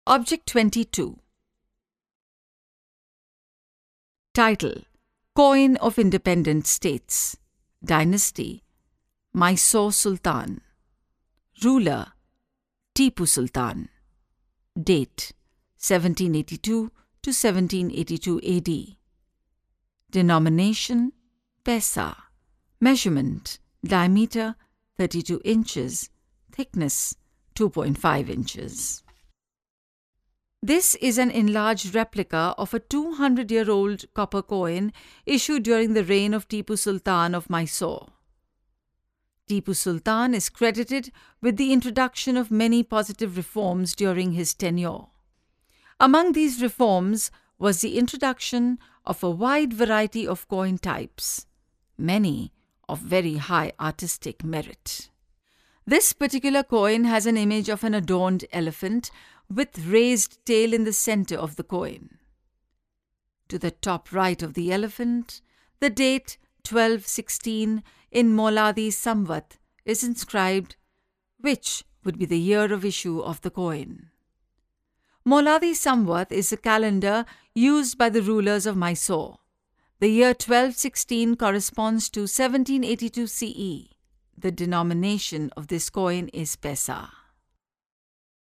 Object 22. Title: Coin of Independent States. Dynasty: Mysore Sultan. Ruler: Tipu Sultan. Date: 1782 to 1782 AD. Denomination: Paisa. Measurement: diameter 32 inches, thickness 2.5 inches. This is an enlarged replica of a 200-year-old copper coin issued during the reign of Tipu Sultan of Mysore. Tipu Sultan is credited with the introduction of many positive reforms during his tenure. Among these reforms was the introduction of a wide variety of coin types, many of very high artistic merit. This particular coin has an image of an adorned elephant with raised tail in the center of the coin. To the top right of the elephant, the date 1216 in Moladi Samvat is inscribed, which would be the year of issue of the coin. Moladi Samvat is a calendar used by the rulers of Mysore. The year 1216 corresponds to 1782 CE. The denomination of this coin is Paisa.